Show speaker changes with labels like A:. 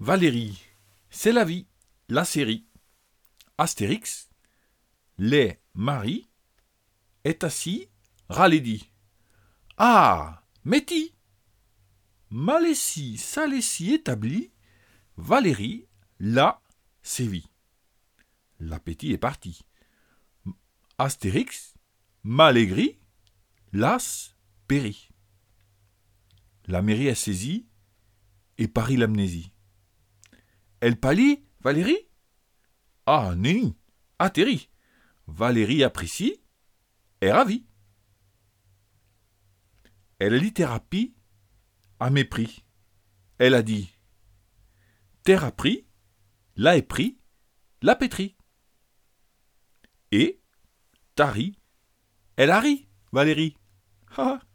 A: Valérie, c'est la vie, la série. Astérix, les Marie, est assis, Ralédi. Ah, Métis, Malessie, Salessie établi, Valérie, là, sévit. L'appétit est parti. Astérix, malégri, las, périt. La mairie est saisie et parie l'amnésie. Elle pâlit, Valérie? Ah, nenni, atterrit. Valérie apprécie, est ravie. Elle a littératie à mépris. Elle a dit terre a pris, là est pris, la pétrie. Et, tari, elle a ri, Valérie.